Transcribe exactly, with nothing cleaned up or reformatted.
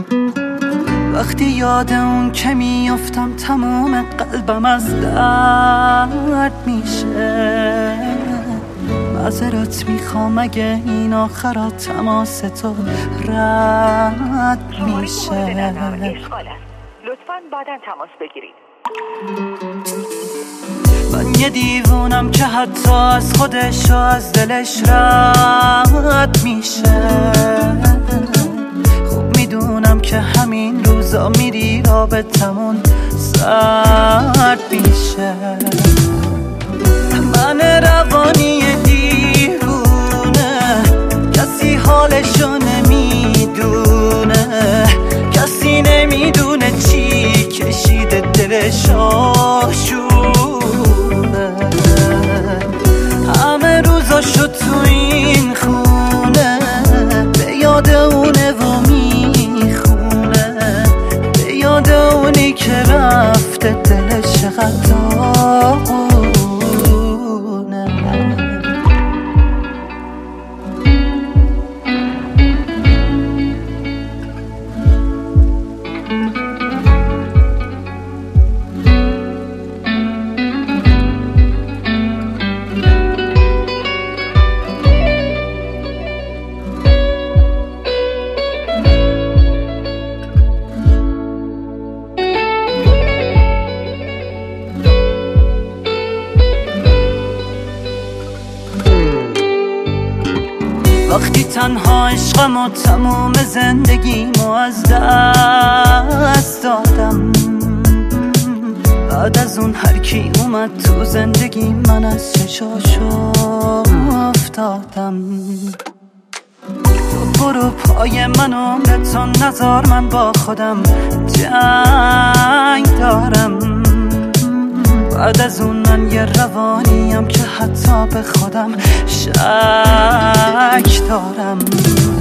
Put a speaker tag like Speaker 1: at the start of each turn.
Speaker 1: وقتی یاد اون که میافتم تمام قلبم از درد میشه. معذرت میخوام اگه این آخرات تماس تو رد میشه.
Speaker 2: لطفاً بعداً تماس بگیرید.
Speaker 1: من یه دیوونم که حتی از خودش و از دلش رد میشه. خوب میدونم که همین روزا میری رابطمون سرد میشه. من روانی دیوونه، کسی حالشو نمیدونه، کسی نمیدونه چی کشیده دلش آشوبه. همه روزاشو تو این خونه به یاد اونه و میخونه، به یاد اونی که رفته دلش چقدر وقتی تنها عشقم و تمام زندگیمو از دست دادم، بعد از اون هر کی اومد تو زندگی من از چشاشو افتادم. تو برو پای من عمرتون نذار من با خودم جنگ دارم. بعد از اون من یه روانیم که حتی به خودم شک دارم.